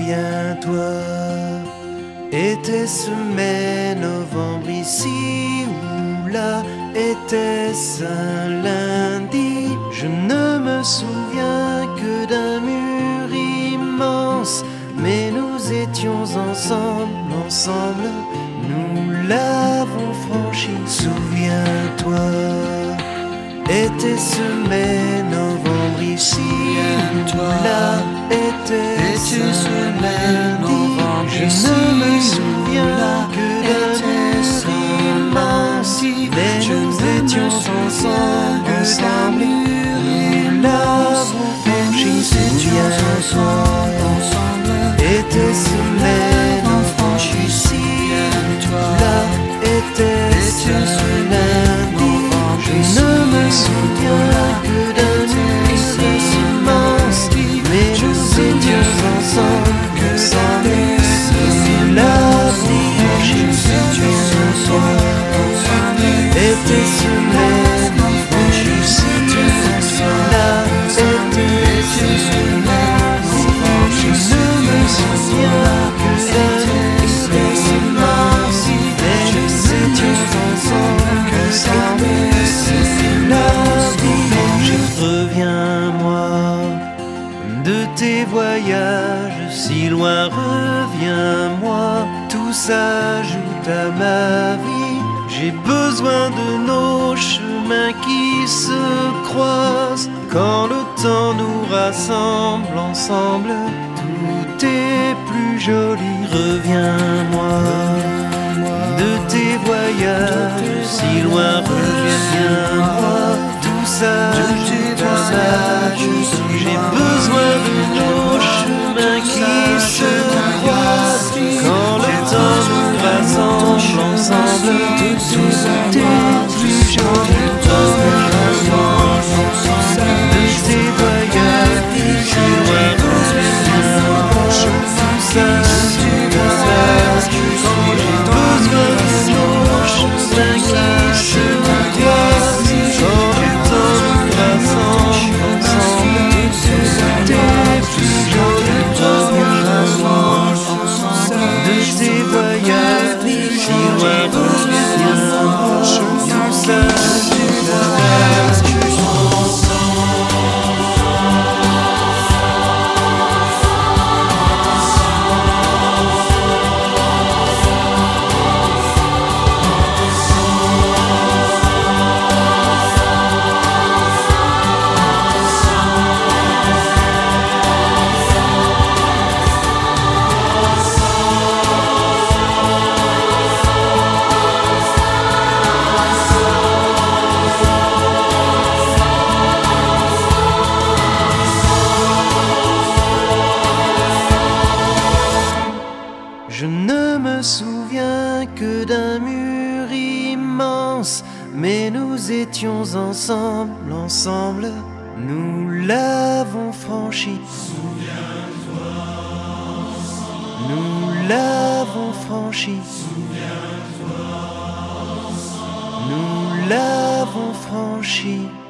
Souviens-toi, était-ce mai, novembre ici ou là? Était-ce un lundi? Je ne me souviens que d'un mur immense, mais nous étions ensemble, nous l'avons franchi. Souviens-toi, était-ce mai, novembre ici ou là? Était-ce un lundi? Je ne me souviens que d'un mur immense, mais nous étions ensemble, nous l'avons franchi. Souviens-toi, était-ce mai, novembre ici ou là? Était-ce un lundi? Je ne me souviens que d'un mur immense, mais nous étions ensemble, nous l'avons franchi. Souviens-toi, était-ce mai, novembre ici ou là? Était-ce un lundi? Je ne me souviens que d'un mur immense, mais nous étions ensemble, nous l'avons franchi. Reviens-moi de tes voyages si loin, reviens-moi, tout s'ajoute à ma vie. J'ai besoin de nos chemins qui se croisent. Quand le temps nous rassemble ensemble, tout est plus joli. Reviens-moi de tes voyages si loin, reviens-moi, tout s'ajoute à ma vie. J'ai besoin de nos chemins qui se croisent. Quand le temps nous rassemble ensemble, tout est plus joli. De tes voyages si loin, reviens-moi, tout s'ajoute à ma vie. J'ai besoin de nos chemins qui se croisent. Quand le temps nous rassemble ensemble, tout est plus joli. Reviens-moi de tes voyages si loin, reviens-moi, tout s'ajoute à ma vie. Je ne me souviens que d'un mur immense, mais nous étions ensemble, nous l'avons franchi. Nous l'avons franchi. Nous l'avons franchi.